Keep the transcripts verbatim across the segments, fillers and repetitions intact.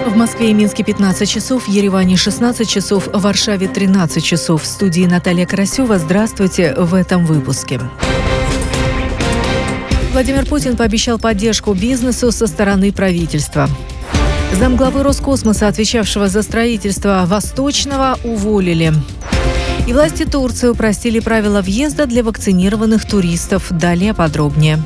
В Москве и Минске пятнадцать часов, в Ереване шестнадцать часов, в Варшаве тринадцать часов. В студии Наталья Карасева. Здравствуйте в этом выпуске. Владимир Путин пообещал поддержку бизнесу со стороны правительства. Замглавы Роскосмоса, отвечавшего за строительство Восточного, уволили. И власти Турции упростили правила въезда для вакцинированных туристов. Далее подробнее.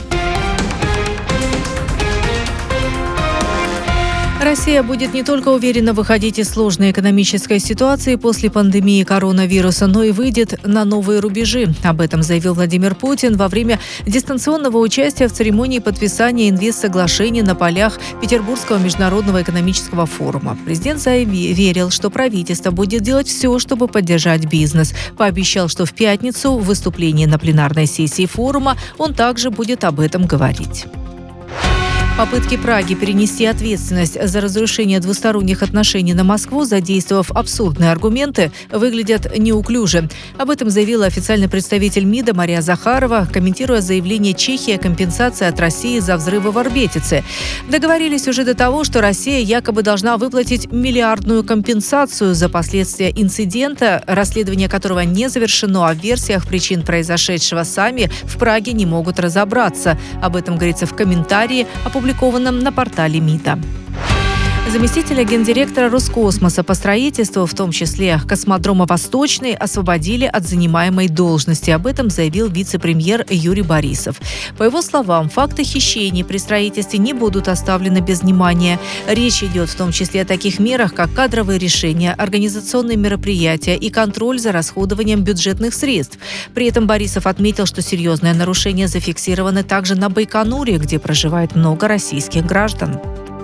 Россия будет не только уверенно выходить из сложной экономической ситуации после пандемии коронавируса, но и выйдет на новые рубежи. Об этом заявил Владимир Путин во время дистанционного участия в церемонии подписания инвестсоглашений на полях Петербургского международного экономического форума. Президент заверил, что правительство будет делать все, чтобы поддержать бизнес. Пообещал, что в пятницу в выступлении на пленарной сессии форума он также будет об этом говорить. Попытки Праги перенести ответственность за разрушение двусторонних отношений на Москву, задействовав абсурдные аргументы, выглядят неуклюже. Об этом заявила официальный представитель МИДа Мария Захарова, комментируя заявление Чехии о компенсации от России за взрывы в Орбетице. Договорились уже до того, что Россия якобы должна выплатить миллиардную компенсацию за последствия инцидента, расследование которого не завершено, а в версиях причин произошедшего сами в Праге не могут разобраться. Об этом говорится в комментарии, опубликованном на портале МИДа. Заместителя гендиректора Роскосмоса по строительству, в том числе космодрома «Восточный», освободили от занимаемой должности. Об этом заявил вице-премьер Юрий Борисов. По его словам, факты хищений при строительстве не будут оставлены без внимания. Речь идет в том числе о таких мерах, как кадровые решения, организационные мероприятия и контроль за расходованием бюджетных средств. При этом Борисов отметил, что серьезные нарушения зафиксированы также на Байконуре, где проживает много российских граждан.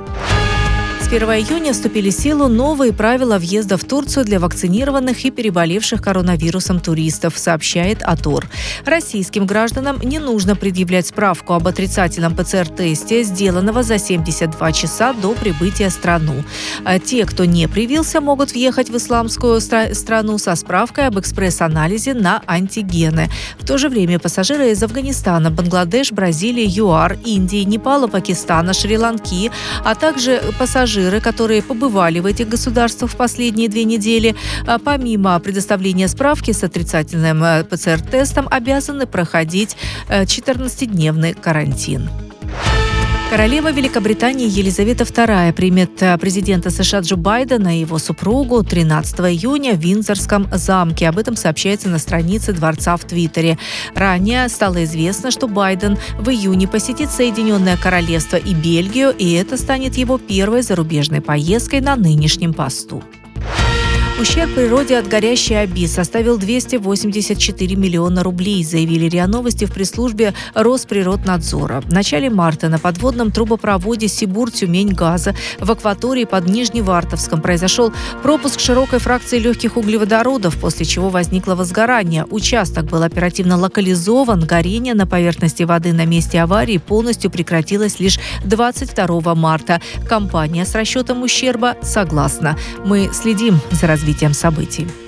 С первого июня вступили в силу новые правила въезда в Турцию для вакцинированных и переболевших коронавирусом туристов, сообщает АТОР. Российским гражданам не нужно предъявлять справку об отрицательном ПЦР-тесте, сделанного за семьдесят два часа до прибытия в страну. А те, кто не привился, могут въехать в исламскую стра- страну со справкой об экспресс-анализе на антигены. В то же время пассажиры из Афганистана, Бангладеш, Бразилии, ЮАР, Индии, Непала, Пакистана, Шри-Ланки, а также пассажиры, которые побывали в этих государствах в последние две недели, помимо предоставления справки с отрицательным ПЦР-тестом, обязаны проходить четырнадцатидневный карантин. Королева Великобритании Елизавета вторая примет президента США Джо Байдена и его супругу тринадцатого июня в Виндзорском замке. Об этом сообщается на странице дворца в Твиттере. Ранее стало известно, что Байден в июне посетит Соединенное Королевство и Бельгию, и это станет его первой зарубежной поездкой на нынешнем посту. Ущерб природе от горящей Оби составил двести восемьдесят четыре миллиона рублей, заявили РИА Новости в пресс-службе Росприроднадзора. В начале марта на подводном трубопроводе Сибур-Тюмень-Газа в акватории под Нижневартовском произошел пропуск широкой фракции легких углеводородов, после чего возникло возгорание. Участок был оперативно локализован. Горение на поверхности воды на месте аварии полностью прекратилось лишь двадцать второго марта. Компания с расчетом ущерба согласна. Мы следим за развитием событий.